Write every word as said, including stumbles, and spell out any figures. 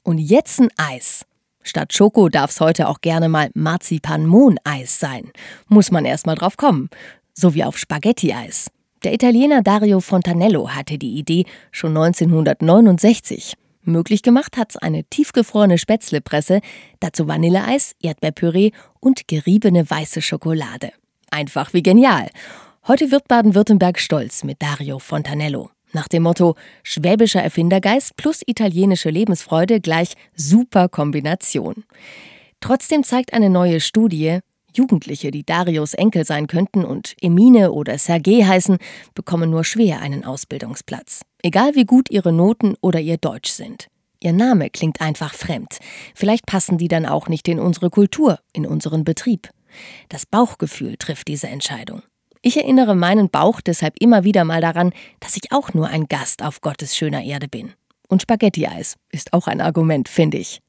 Und jetzt ein Eis. Statt Schoko darf es heute auch gerne mal Marzipan-Mohn-Eis sein. Muss man erst mal drauf kommen. So wie auf Spaghetti-Eis. Der Italiener Dario Fontanello hatte die Idee schon neunzehnhundertneunundsechzig. Möglich gemacht hat's eine tiefgefrorene Spätzlepresse, dazu Vanilleeis, Erdbeerpüree und geriebene weiße Schokolade. Einfach wie genial. Heute wird Baden-Württemberg stolz mit Dario Fontanello. Nach dem Motto schwäbischer Erfindergeist plus italienische Lebensfreude gleich super Kombination. Trotzdem zeigt eine neue Studie, Jugendliche, die Darios Enkel sein könnten und Emine oder Sergej heißen, bekommen nur schwer einen Ausbildungsplatz. Egal wie gut ihre Noten oder ihr Deutsch sind. Ihr Name klingt einfach fremd. Vielleicht passen die dann auch nicht in unsere Kultur, in unseren Betrieb. Das Bauchgefühl trifft diese Entscheidung. Ich erinnere meinen Bauch deshalb immer wieder mal daran, dass ich auch nur ein Gast auf Gottes schöner Erde bin. Und Spaghetti-Eis ist auch ein Argument, finde ich.